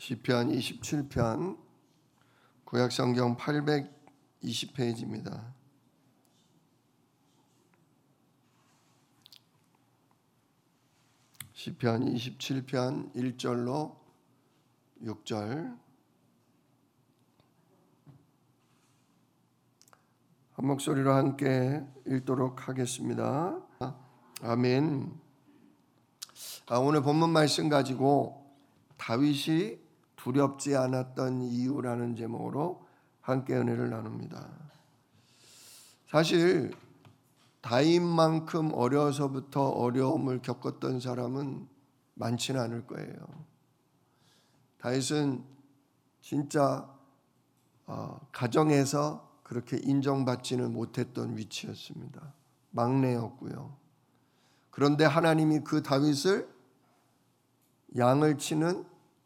시편 27편 구약성경 820페이지입니다. 시편 27편 1절로 6절 한 목소리로 함께 읽도록 하겠습니다. 아멘. 오늘 본문 말씀 가지고 다윗이 두렵지 않았던 이유라는 제목으로 함께 은혜를 나눕니다. 사실 다윗만큼 어려서부터 어려움을 겪었던 사람은 많지는 않을 거예요. 다윗은 진짜 가정에서 그렇게 인정받지는 못했던 위치였습니다. 막내였고요. 그런데 하나님이 그 다윗을 양을 치는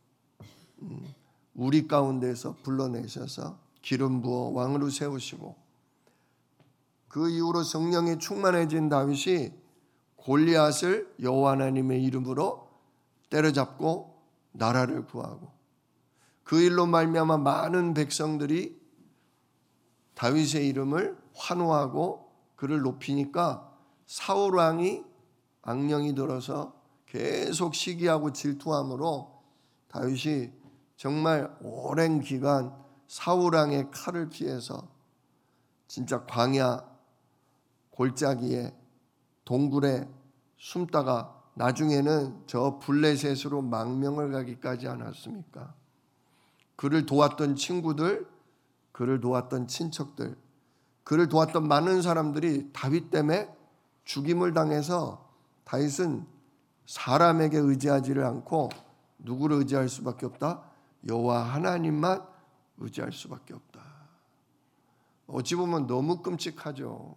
우리 가운데서 불러내셔서 기름 부어 왕으로 세우시고, 그 이후로 성령에 충만해진 다윗이 골리앗을 여호와 하나님의 이름으로 때려잡고 나라를 구하고, 그 일로 말미암아 많은 백성들이 다윗의 이름을 환호하고 그를 높이니까 사울 왕이 악령이 들어서 계속 시기하고 질투함으로 다윗이 정말 오랜 기간 사울 왕의 칼을 피해서 진짜 광야 골짜기에 동굴에 숨다가 나중에는 저 블레셋으로 망명을 가기까지 않았습니까? 그를 도왔던 친구들, 그를 도왔던 친척들, 그를 도왔던 많은 사람들이 다윗 때문에 죽임을 당해서 다윗은 사람에게 의지하지를 않고 누구를 의지할 수밖에 없다? 여호와 하나님만 의지할 수밖에 없다. 어찌 보면 너무 끔찍하죠.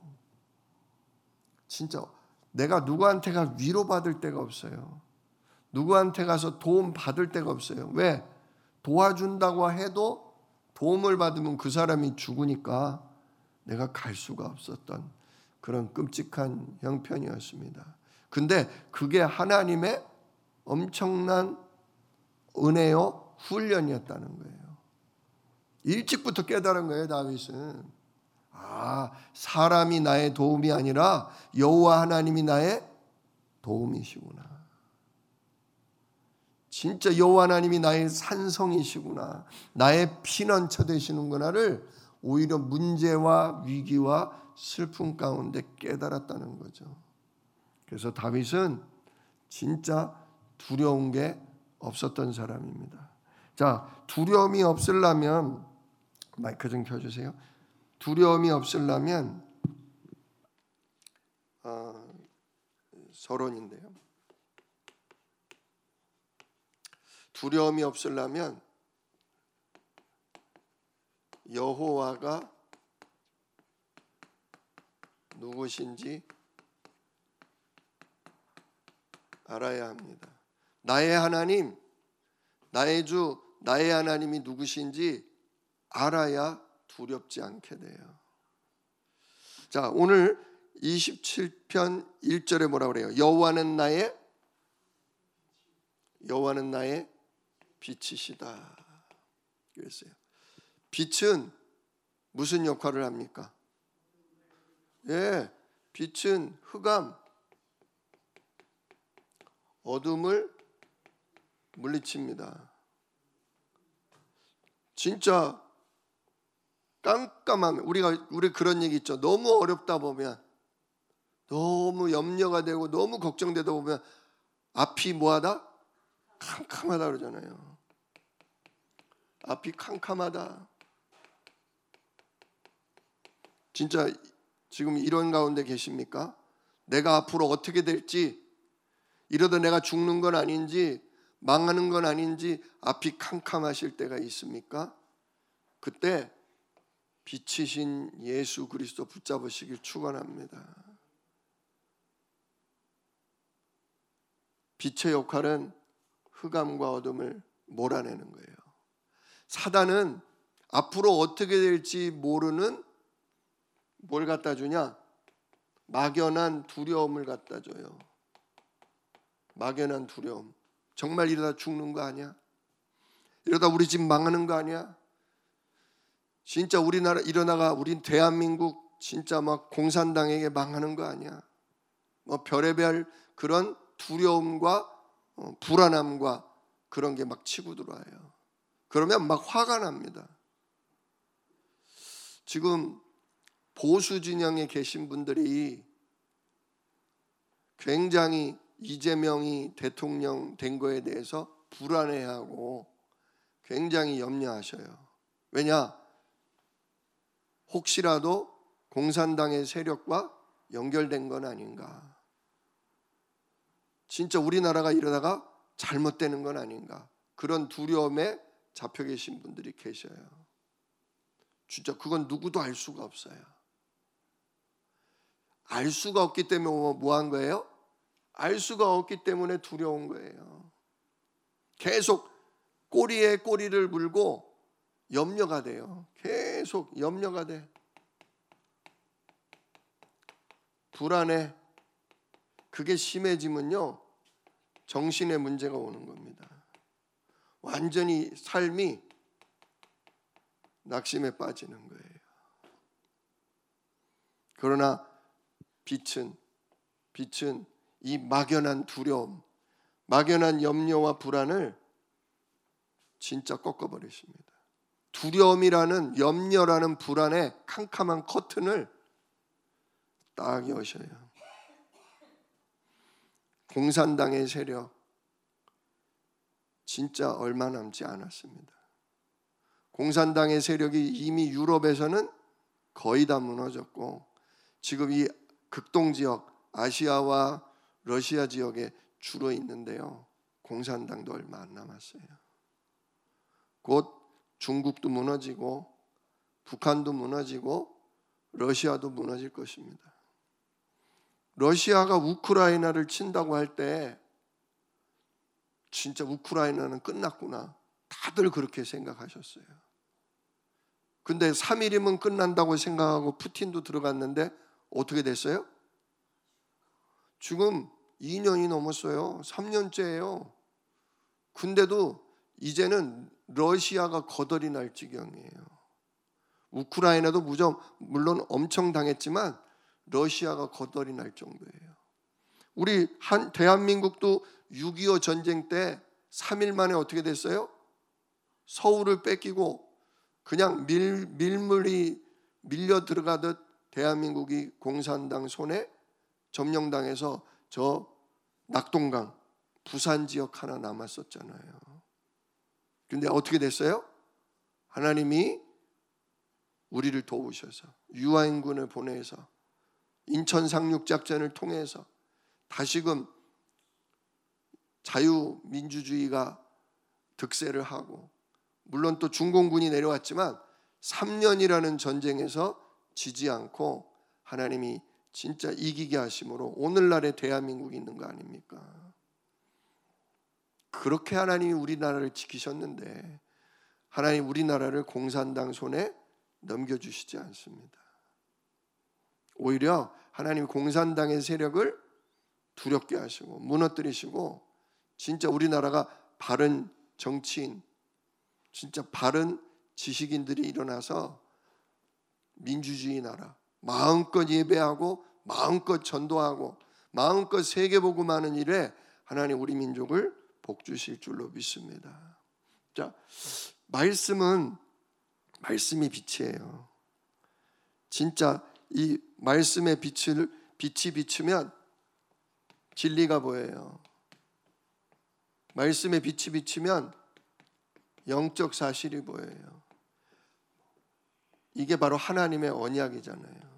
진짜 내가 누구한테 가 위로받을 데가 없어요. 누구한테 가서 도움 받을 데가 없어요. 왜? 도와준다고 해도 도움을 받으면 그 사람이 죽으니까 내가 갈 수가 없었던 그런 끔찍한 형편이었습니다. 근데 그게 하나님의 엄청난 은혜요 훈련이었다는 거예요. 일찍부터 깨달은 거예요. 다윗은 사람이 나의 도움이 아니라 여호와 하나님이 나의 도움이시구나. 진짜 여호와 하나님이 나의 산성이시구나, 나의 피난처 되시는구나를 오히려 문제와 위기와 슬픔 가운데 깨달았다는 거죠. 그래서 다윗은 진짜 두려운 게 없었던 사람입니다. 자, 두려움이 없으려면, 마이크 좀 켜주세요. 두려움이 없으려면 서론인데요. 두려움이 없으려면 여호와가 누구신지 알아야 합니다. 나의 하나님, 나의 주, 나의 하나님이 누구신지 알아야 두렵지 않게 돼요. 자, 오늘 27편 1절에 뭐라고 그래요? 여호와는 나의 빛이시다 그랬어요. 빛은 무슨 역할을 합니까? 빛은 흑암, 어둠을 물리칩니다. 진짜 깜깜하면 우리 그런 얘기 있죠. 너무 어렵다 보면, 너무 염려가 되고 너무 걱정되다 보면 앞이 뭐하다? 캄캄하다 그러잖아요. 앞이 캄캄하다. 진짜 지금 이런 가운데 계십니까? 내가 앞으로 어떻게 될지, 이러다 내가 죽는 건 아닌지 망하는 건 아닌지 앞이 캄캄하실 때가 있습니까? 그때 빛이신 예수 그리스도 붙잡으시길 축원합니다. 빛의 역할은 흑암과 어둠을 몰아내는 거예요. 사단은 앞으로 어떻게 될지 모르는 뭘 갖다 주냐? 막연한 두려움을 갖다 줘요. 막연한 두려움. 정말 이러다 죽는 거 아니야? 이러다 우리 집 망하는 거 아니야? 진짜 우리나라 이러다가 우리 대한민국 진짜 막 공산당에게 망하는 거 아니야? 뭐 별의별 그런 두려움과 불안함과 그런 게 막 치고 들어와요. 그러면 막 화가 납니다. 지금 보수 진영에 계신 분들이 굉장히 이재명이 대통령 된 거에 대해서 불안해하고 굉장히 염려하셔요. 왜냐? 혹시라도 공산당의 세력과 연결된 건 아닌가? 진짜 우리나라가 이러다가 잘못되는 건 아닌가? 그런 두려움에 잡혀 계신 분들이 계셔요. 진짜 그건 누구도 알 수가 없어요. 알 수가 없기 때문에 뭐 한 거예요? 알 수가 없기 때문에 두려운 거예요. 계속 꼬리에 꼬리를 물고 염려가 돼요. 계속 염려가 돼. 불안해. 그게 심해지면요, 정신에 문제가 오는 겁니다. 완전히 삶이 낙심에 빠지는 거예요. 그러나 빛은 이 막연한 두려움, 막연한 염려와 불안을 진짜 꺾어버리십니다. 두려움이라는, 염려라는 불안의 캄캄한 커튼을 딱 여셔요. 공산당의 세력 진짜 얼마 남지 않았습니다. 공산당의 세력이 이미 유럽에서는 거의 다 무너졌고, 지금 이 극동지역, 아시아와 러시아 지역에 주로 있는데요, 공산당도 얼마 안 남았어요. 곧 중국도 무너지고 북한도 무너지고 러시아도 무너질 것입니다. 러시아가 우크라이나를 친다고 할 때 진짜 우크라이나는 끝났구나, 다들 그렇게 생각하셨어요. 근데 3일이면 끝난다고 생각하고 푸틴도 들어갔는데 어떻게 됐어요? 지금 2년이 넘었어요. 3년째예요. 근데도 이제는 러시아가 거덜이 날 지경이에요. 우크라이나도 물론 엄청 당했지만 러시아가 거덜이 날 정도예요. 우리 대한민국도 6.25 전쟁 때 3일 만에 어떻게 됐어요? 서울을 뺏기고 그냥 밀물이 밀려 들어가듯 대한민국이 공산당 손에 점령당해서 저 낙동강, 부산 지역 하나 남았었잖아요. 근데 어떻게 됐어요? 하나님이 우리를 도우셔서 유아인군을 보내서 인천 상륙작전을 통해서 다시금 자유민주주의가 득세를 하고, 물론 또 중공군이 내려왔지만 3년이라는 전쟁에서 지지 않고 하나님이 진짜 이기게 하심으로 오늘날의 대한민국이 있는 거 아닙니까? 그렇게 하나님이 우리나라를 지키셨는데 하나님 우리나라를 공산당 손에 넘겨주시지 않습니다. 오히려 하나님 공산당의 세력을 두렵게 하시고 무너뜨리시고, 진짜 우리나라가 바른 정치인, 진짜 바른 지식인들이 일어나서 민주주의 나라, 마음껏 예배하고 마음껏 전도하고 마음껏 세계복음하는 일에 하나님 우리 민족을 복주실 줄로 믿습니다. 자, 말씀이 빛이에요. 진짜 이 말씀의 빛이 비추면 진리가 보여요. 말씀의 빛이 비추면 영적 사실이 보여요. 이게 바로 하나님의 언약이잖아요.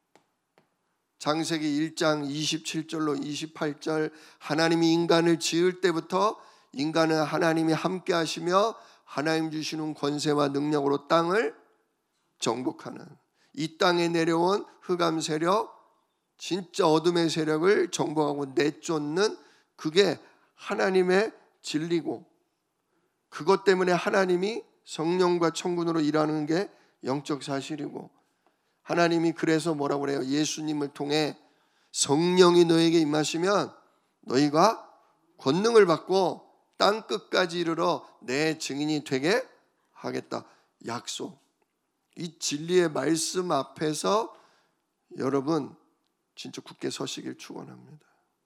창세기 1장 27절로 28절, 하나님이 인간을 지을 때부터 인간은 하나님이 함께 하시며 하나님 주시는 권세와 능력으로 땅을 정복하는, 이 땅에 내려온 흑암 세력, 진짜 어둠의 세력을 정복하고 내쫓는, 그게 하나님의 진리고, 그것 때문에 하나님이 성령과 천군으로 일하는 게 영적 사실이고, 하나님이 그래서 뭐라고 그래요? 예수님을 통해 성령이 너에게 임하시면 너희가 권능을 받고 땅 끝까지 이르러 내 증인이 되게 하겠다. 약속. 이 진리의 말씀 앞에서 여러분 진짜 굳게 서시길 축원합니다.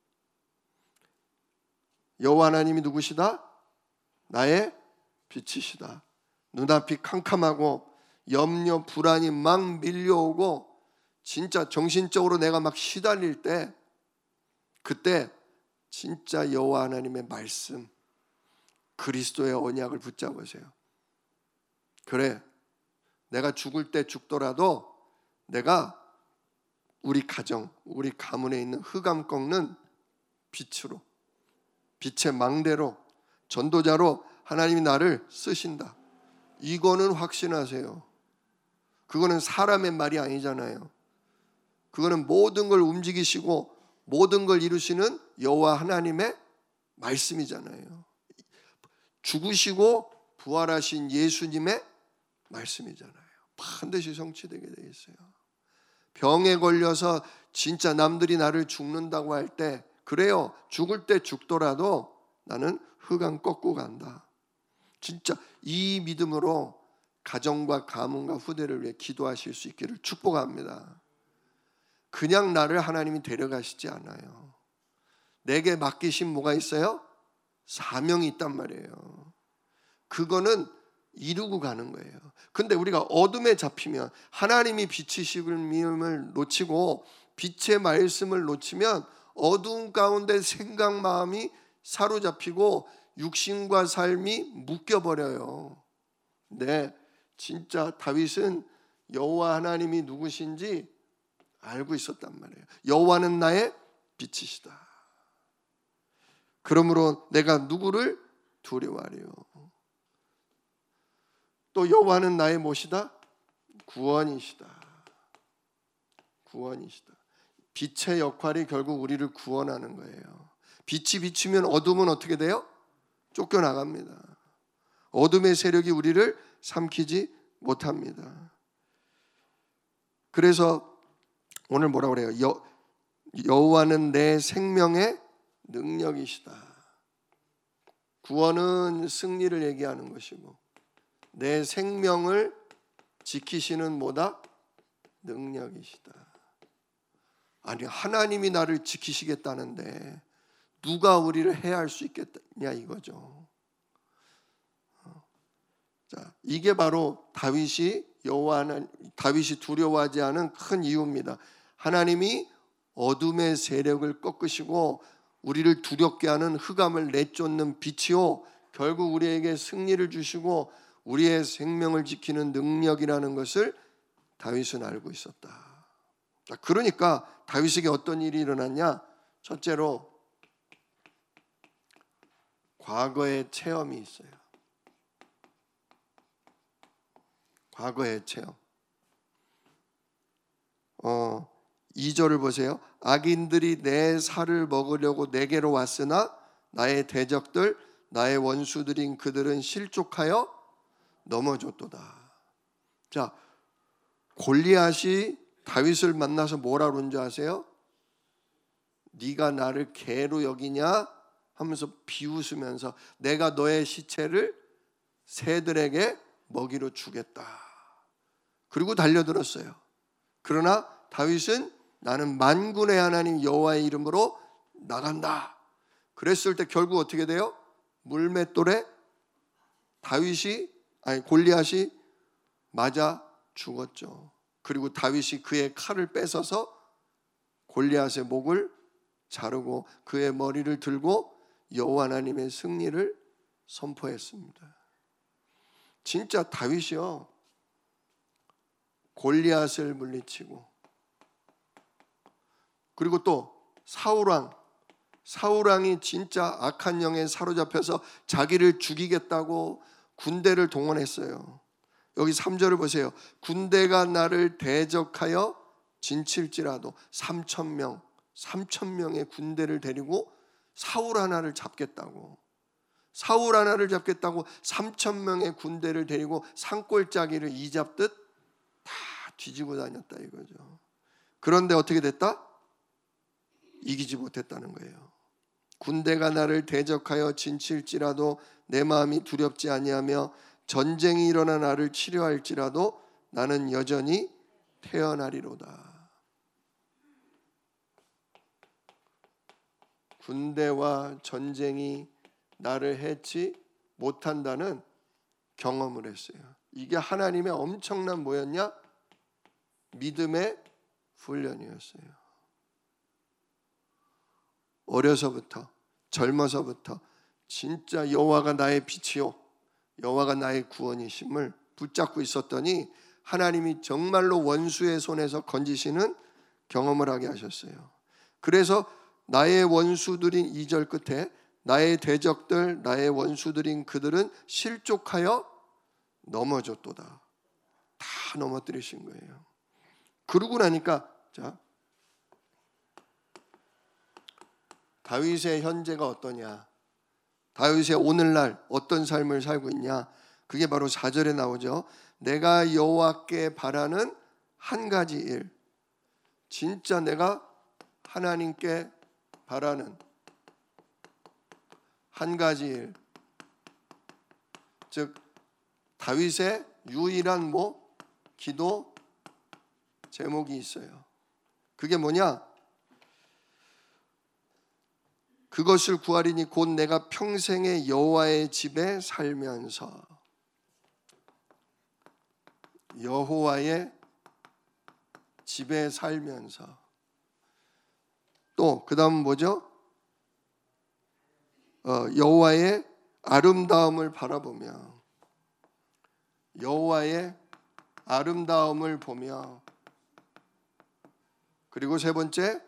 여호와 하나님이 누구시다? 나의 빛이시다. 눈앞이 캄캄하고 염려, 불안이 막 밀려오고 진짜 정신적으로 내가 막 시달릴 때, 그때 진짜 여호와 하나님의 말씀, 그리스도의 언약을 붙잡으세요. 그래, 내가 죽을 때 죽더라도 내가 우리 가정, 우리 가문에 있는 흑암 꺾는 빛으로, 빛의 망대로, 전도자로 하나님이 나를 쓰신다. 이거는 확신하세요. 그거는 사람의 말이 아니잖아요. 그거는 모든 걸 움직이시고 모든 걸 이루시는 여호와 하나님의 말씀이잖아요. 죽으시고 부활하신 예수님의 말씀이잖아요. 반드시 성취되게 되어 있어요. 병에 걸려서 진짜 남들이 나를 죽는다고 할 때, 그래요, 죽을 때 죽더라도 나는 흑암 꺾고 간다. 진짜 이 믿음으로 가정과 가문과 후대를 위해 기도하실 수 있기를 축복합니다. 그냥 나를 하나님이 데려가시지 않아요. 내게 맡기신 뭐가 있어요? 사명이 있단 말이에요. 그거는 이루고 가는 거예요. 근데 우리가 어둠에 잡히면, 하나님이 빛이심을 놓치고 빛의 말씀을 놓치면 어두운 가운데 생각, 마음이 사로잡히고 육신과 삶이 묶여버려요. 네, 진짜 다윗은 여호와 하나님이 누구신지 알고 있었단 말이에요. 여호와는 나의 빛이시다. 그러므로 내가 누구를 두려워하리요. 또 여호와는 나의 무엇이다? 구원이시다. 구원이시다. 빛의 역할이 결국 우리를 구원하는 거예요. 빛이 비추면 어둠은 어떻게 돼요? 쫓겨나갑니다. 어둠의 세력이 우리를 삼키지 못합니다. 그래서 오늘 뭐라고 그래요? 여호와는 내 생명의 능력이시다. 구원은 승리를 얘기하는 것이고, 내 생명을 지키시는 뭐다? 능력이시다. 아니, 하나님이 나를 지키시겠다는데 누가 우리를 해할 수 있겠냐 이거죠. 자, 이게 바로 다윗이 두려워하지 않은 큰 이유입니다. 하나님이 어둠의 세력을 꺾으시고 우리를 두렵게 하는 흑암을 내쫓는 빛이요, 결국 우리에게 승리를 주시고 우리의 생명을 지키는 능력이라는 것을 다윗은 알고 있었다. 자, 그러니까 다윗에게 어떤 일이 일어났냐? 첫째로 과거의 체험이 있어요. 과거의 체험. 2절을 보세요. 악인들이 내 살을 먹으려고 내게로 왔으나 나의 대적들, 나의 원수들인 그들은 실족하여 넘어졌도다. 자, 골리앗이 다윗을 만나서 뭐라 그런 줄 아세요? 네가 나를 개로 여기냐 하면서 비웃으면서 내가 너의 시체를 새들에게 먹이로 주겠다. 그리고 달려들었어요. 그러나 다윗은 나는 만군의 하나님 여호와의 이름으로 나간다. 그랬을 때 결국 어떻게 돼요? 물맷돌에 골리앗이 맞아 죽었죠. 그리고 다윗이 그의 칼을 뺏어서 골리앗의 목을 자르고 그의 머리를 들고 여호와 하나님의 승리를 선포했습니다. 진짜 다윗이요, 골리앗을 물리치고, 그리고 또 사울왕이 진짜 악한 영에 사로잡혀서 자기를 죽이겠다고 군대를 동원했어요. 여기 3절을 보세요. 군대가 나를 대적하여 진칠지라도 3,000명의 군대를 데리고 사울 하나를 잡겠다고 3,000명의 군대를 데리고 산골짜기를 이잡듯 다 뒤지고 다녔다 이거죠. 그런데 어떻게 됐다? 이기지 못했다는 거예요. 군대가 나를 대적하여 진칠지라도 내 마음이 두렵지 아니하며 전쟁이 일어나 나를 치려할지라도 나는 여전히 태어나리로다. 군대와 전쟁이 나를 해치 못한다는 경험을 했어요. 이게 하나님의 엄청난 뭐였냐? 믿음의 훈련이었어요. 어려서부터, 젊어서부터 진짜 여호와가 나의 빛이요 여호와가 나의 구원이심을 붙잡고 있었더니 하나님이 정말로 원수의 손에서 건지시는 경험을 하게 하셨어요. 그래서 나의 원수들인 2절 끝에 나의 대적들, 나의 원수들인 그들은 실족하여 넘어졌도다. 다 넘어뜨리신 거예요. 그러고 나니까 자, 다윗의 현재가 어떠냐? 다윗의 오늘날 어떤 삶을 살고 있냐? 그게 바로 4절에 나오죠. 내가 여호와께 바라는 한 가지 일. 진짜 내가 하나님께 바라는 한 가지 일. 즉 다윗의 유일한 기도 제목이 있어요. 그게 뭐냐? 그것을 구하리니 곧 내가 평생의 여호와의 집에 살면서. 여호와의 집에 살면서. 또 그 다음 뭐죠? 여호와의 아름다움을 바라보며, 여호와의 아름다움을 보며, 그리고 세 번째,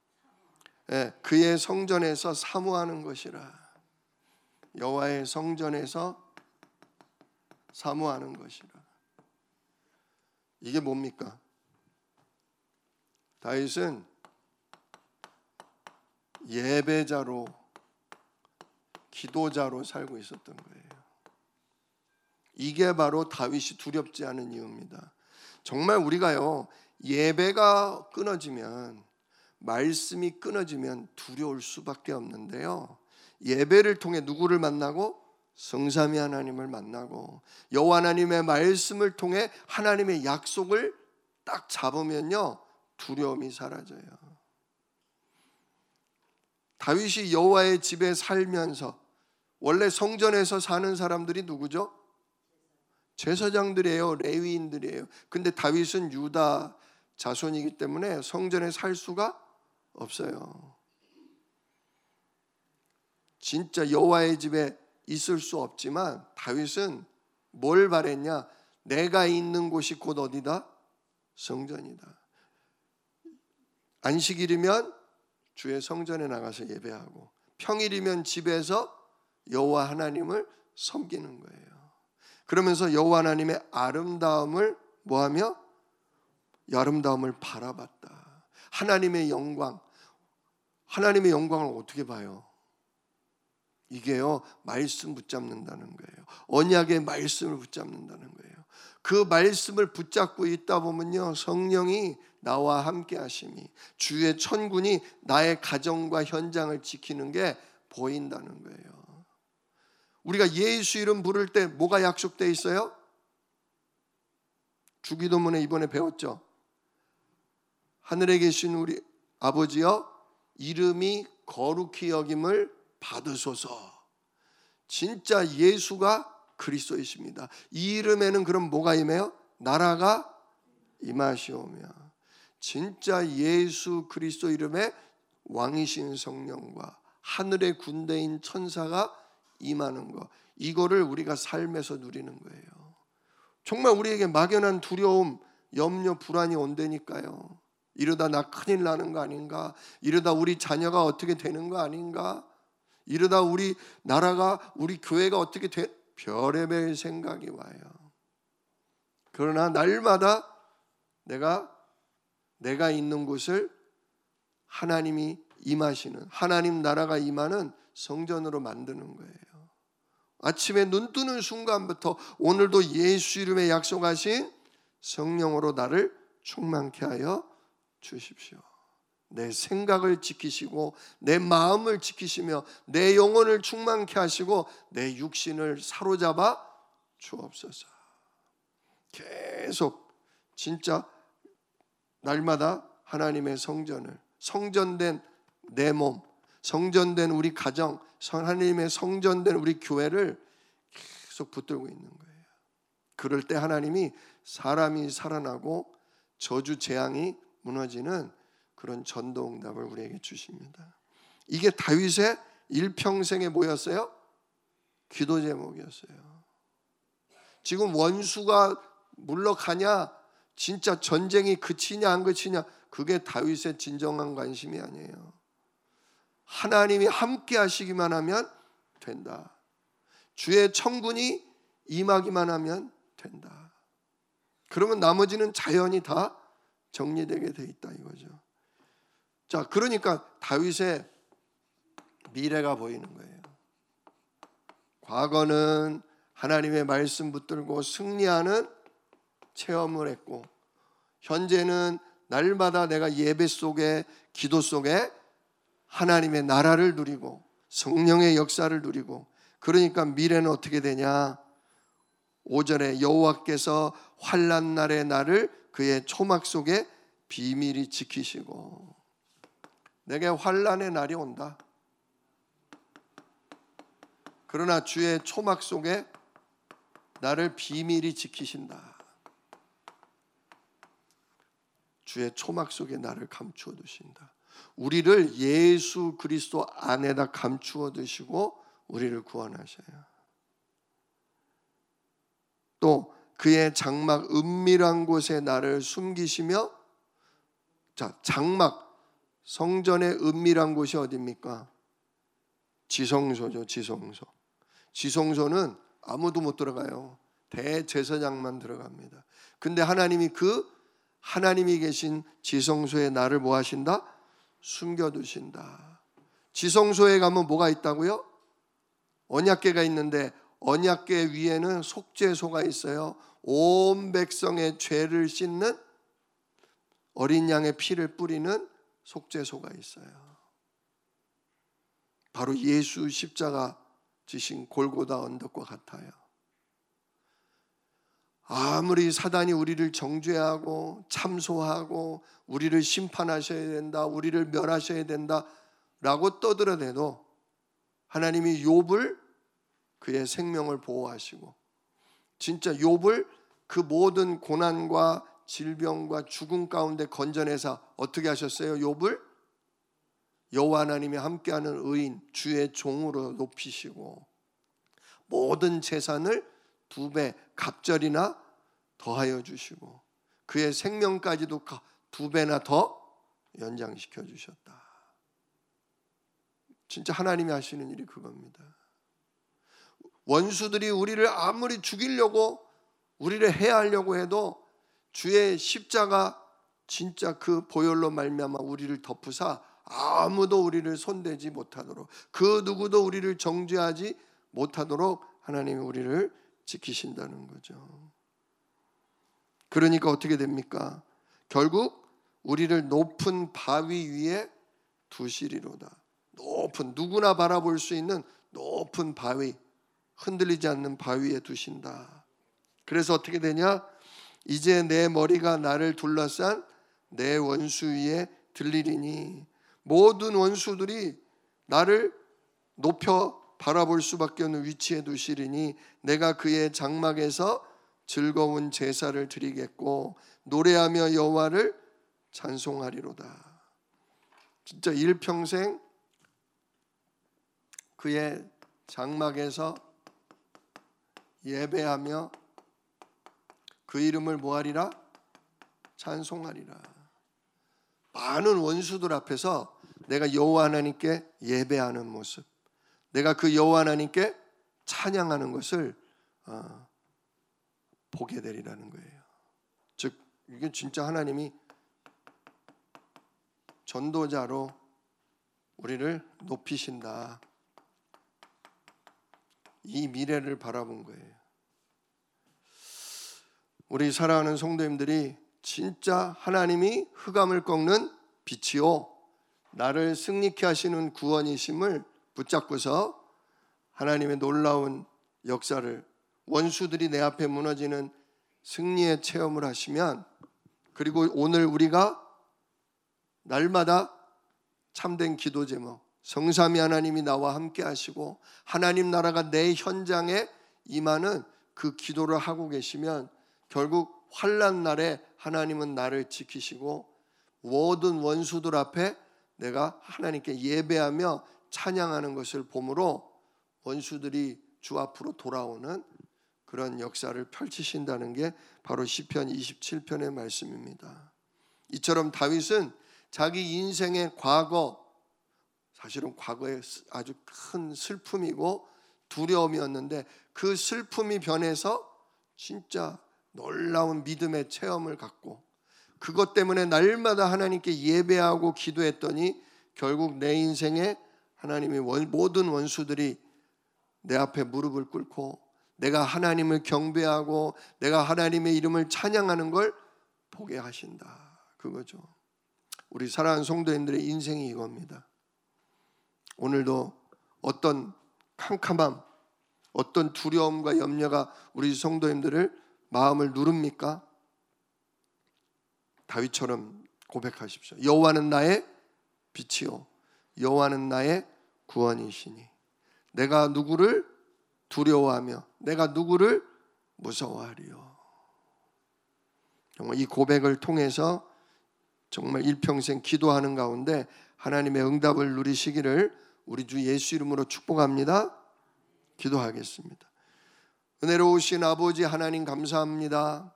그의 성전에서 사모하는 것이라. 여호와의 성전에서 사모하는 것이라. 이게 뭡니까? 다윗은 예배자로, 기도자로 살고 있었던 거예요. 이게 바로 다윗이 두렵지 않은 이유입니다. 정말 우리가요, 예배가 끊어지면, 말씀이 끊어지면 두려울 수밖에 없는데요, 예배를 통해 누구를 만나고? 성삼위 하나님을 만나고 여호와 하나님의 말씀을 통해 하나님의 약속을 딱 잡으면요, 두려움이 사라져요. 다윗이 여호와의 집에 살면서, 원래 성전에서 사는 사람들이 누구죠? 제사장들이에요. 레위인들이에요. 근데 다윗은 유다 자손이기 때문에 성전에 살 수가 없어요. 진짜 여호와의 집에 있을 수 없지만 다윗은 뭘 바랬냐? 내가 있는 곳이 곧 어디다? 성전이다. 안식일이면 주의 성전에 나가서 예배하고, 평일이면 집에서 여호와 하나님을 섬기는 거예요. 그러면서 여호와 하나님의 아름다움을 뭐하며? 아름다움을 바라봤다. 하나님의 영광, 하나님의 영광을 어떻게 봐요? 이게요, 말씀 붙잡는다는 거예요. 언약의 말씀을 붙잡는다는 거예요. 그 말씀을 붙잡고 있다 보면요, 성령이 나와 함께 하심이, 주의 천군이 나의 가정과 현장을 지키는 게 보인다는 거예요. 우리가 예수 이름 부를 때 뭐가 약속되어 있어요? 주기도문에 이번에 배웠죠. 하늘에 계신 우리 아버지여, 이름이 거룩히 여김을 받으소서. 진짜 예수가 그리스도이십니다. 이 이름에는 그럼 뭐가 임해요? 나라가 임하시오며, 진짜 예수 그리스도 이름에 왕이신 성령과 하늘의 군대인 천사가 임하는 것, 이거를 우리가 삶에서 누리는 거예요. 정말 우리에게 막연한 두려움, 염려, 불안이 온다니까요. 이러다 나 큰일 나는 거 아닌가? 이러다 우리 자녀가 어떻게 되는 거 아닌가? 이러다 우리 나라가, 우리 교회가 어떻게 돼? 별의별 생각이 와요. 그러나 날마다 내가 있는 곳을 하나님이 임하시는, 하나님 나라가 임하는 성전으로 만드는 거예요. 아침에 눈 뜨는 순간부터 오늘도 예수 이름에 약속하신 성령으로 나를 충만케 하여 주십시오. 내 생각을 지키시고 내 마음을 지키시며 내 영혼을 충만케 하시고 내 육신을 사로잡아 주옵소서. 계속 진짜 날마다 하나님의 성전을, 성전된 내 몸, 성전된 우리 가정, 하나님의 성전된 우리 교회를 계속 붙들고 있는 거예요. 그럴 때 하나님이 사람이 살아나고 저주 재앙이 무너지는 그런 전도응답을 우리에게 주십니다. 이게 다윗의 일평생에 뭐였어요? 기도 제목이었어요. 지금 원수가 물러가냐, 진짜 전쟁이 그치냐 안 그치냐, 그게 다윗의 진정한 관심이 아니에요. 하나님이 함께 하시기만 하면 된다. 주의 천군이 임하기만 하면 된다. 그러면 나머지는 자연히 다 정리되게 돼 있다 이거죠. 자, 그러니까 다윗의 미래가 보이는 거예요. 과거는 하나님의 말씀 붙들고 승리하는 체험을 했고, 현재는 날마다 내가 예배 속에, 기도 속에 하나님의 나라를 누리고 성령의 역사를 누리고, 그러니까 미래는 어떻게 되냐? 5절에 여호와께서 환난 날의 나를 그의 초막 속에 비밀히 지키시고, 내게 환난의 날이 온다. 그러나 주의 초막 속에 나를 비밀히 지키신다. 주의 초막 속에 나를 감추어 두신다. 우리를 예수 그리스도 안에다 감추어 두시고 우리를 구원하셔요. 또 그의 장막 은밀한 곳에 나를 숨기시며, 자, 장막, 성전의 은밀한 곳이 어디입니까? 지성소죠. 지성소. 지성소는 아무도 못 들어가요. 대제사장만 들어갑니다. 근데 하나님이 그 하나님이 계신 지성소에 나를 뭐 하신다? 숨겨두신다. 지성소에 가면 뭐가 있다고요? 언약궤가 있는데 언약궤 위에는 속죄소가 있어요. 온 백성의 죄를 씻는, 어린 양의 피를 뿌리는 속죄소가 있어요. 바로 예수 십자가 지신 골고다 언덕과 같아요. 아무리 사단이 우리를 정죄하고 참소하고 우리를 심판하셔야 된다, 우리를 멸하셔야 된다 라고 떠들어대도 하나님이 욥을, 그의 생명을 보호하시고, 진짜 욥을 그 모든 고난과 질병과 죽음 가운데 건져내서 어떻게 하셨어요? 욥을 여호와 하나님이 함께하는 의인, 주의 종으로 높이시고 모든 재산을 2배 갑절이나 더하여 주시고 그의 생명까지도 2배나 더 연장시켜 주셨다. 진짜 하나님이 하시는 일이 그겁니다. 원수들이 우리를 아무리 죽이려고, 우리를 해하려고 해도 주의 십자가, 진짜 그 보혈로 말미암아 우리를 덮으사 아무도 우리를 손대지 못하도록, 그 누구도 우리를 정죄하지 못하도록 하나님이 우리를 지키신다는 거죠. 그러니까 어떻게 됩니까? 결국 우리를 높은 바위 위에 두시리로다. 높은, 누구나 바라볼 수 있는 높은 바위, 흔들리지 않는 바위에 두신다. 그래서 어떻게 되냐? 이제 내 머리가 나를 둘러싼 내 원수 위에 들리리니, 모든 원수들이 나를 높여 바라볼 수밖에 없는 위치에 두시리니 내가 그의 장막에서 즐거운 제사를 드리겠고 노래하며 여호와를 찬송하리로다. 진짜 일평생 그의 장막에서 예배하며 그 이름을 뭐하리라? 찬송하리라. 많은 원수들 앞에서 내가 여호와 하나님께 예배하는 모습, 내가 그 여호와 하나님께 찬양하는 것을 보게 되리라는 거예요. 즉 이게 진짜 하나님이 전도자로 우리를 높이신다, 이 미래를 바라본 거예요. 우리 사랑하는 성도님들이 진짜 하나님이 흑암을 꺾는 빛이요 나를 승리케 하시는 구원이심을 붙잡고서 하나님의 놀라운 역사를, 원수들이 내 앞에 무너지는 승리의 체험을 하시면, 그리고 오늘 우리가 날마다 참된 기도 제목, 성삼위 하나님이 나와 함께 하시고 하나님 나라가 내 현장에 임하는 그 기도를 하고 계시면, 결국 환난 날에 하나님은 나를 지키시고 모든 원수들 앞에 내가 하나님께 예배하며 찬양하는 것을 보므로 원수들이 주 앞으로 돌아오는 그런 역사를 펼치신다는 게 바로 시편 27편의 말씀입니다. 이처럼 다윗은 자기 인생의 과거, 사실은 과거에 아주 큰 슬픔이고 두려움이었는데 그 슬픔이 변해서 진짜 놀라운 믿음의 체험을 갖고, 그것 때문에 날마다 하나님께 예배하고 기도했더니 결국 내 인생에 하나님의 모든 원수들이 내 앞에 무릎을 꿇고 내가 하나님을 경배하고 내가 하나님의 이름을 찬양하는 걸 보게 하신다, 그거죠. 우리 사랑하는 성도님들의 인생이 이겁니다. 오늘도 어떤 캄캄함, 어떤 두려움과 염려가 우리 성도님들을 마음을 누릅니까? 다윗처럼 고백하십시오. 여호와는 나의 빛이요 여호와는 나의 구원이시니 내가 누구를 두려워하며 내가 누구를 무서워하리요. 정말 이 고백을 통해서 정말 일평생 기도하는 가운데 하나님의 응답을 누리시기를 우리 주 예수 이름으로 축복합니다. 기도하겠습니다. 은혜로우신 아버지 하나님 감사합니다.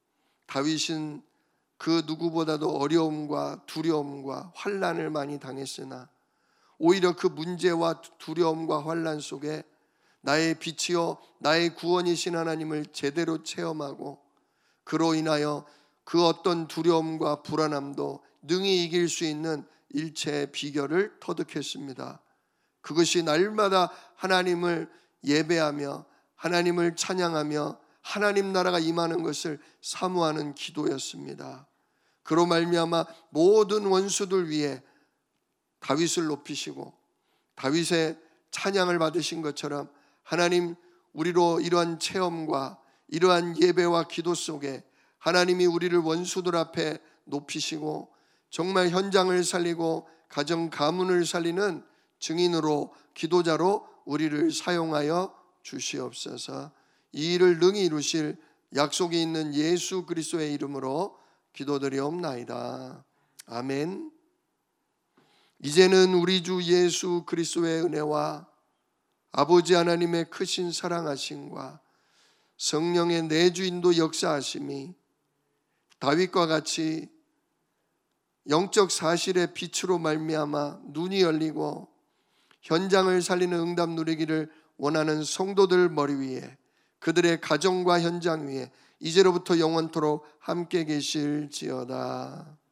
다윗은 그 누구보다도 어려움과 두려움과 환난을 많이 당했으나 오히려 그 문제와 두려움과 환난 속에 나의 빛이요 나의 구원이신 하나님을 제대로 체험하고 그로 인하여 그 어떤 두려움과 불안함도 능히 이길 수 있는 일체의 비결을 터득했습니다. 그것이 날마다 하나님을 예배하며 하나님을 찬양하며 하나님 나라가 임하는 것을 사모하는 기도였습니다. 그로 말미암아 모든 원수들 위에 다윗을 높이시고 다윗의 찬양을 받으신 것처럼 하나님, 우리로 이러한 체험과 이러한 예배와 기도 속에 하나님이 우리를 원수들 앞에 높이시고 정말 현장을 살리고 가정 가문을 살리는 증인으로, 기도자로 우리를 사용하여 주시옵소서. 이 일을 능히 이루실 약속이 있는 예수 그리스도의 이름으로 기도드리옵나이다. 아멘. 이제는 우리 주 예수 그리스도의 은혜와 아버지 하나님의 크신 사랑하심과 성령의 내주인도 역사하심이 다윗과 같이 영적 사실의 빛으로 말미암아 눈이 열리고 현장을 살리는 응답 누리기를 원하는 성도들 머리 위에, 그들의 가정과 현장 위에 이제로부터 영원토록 함께 계실지어다.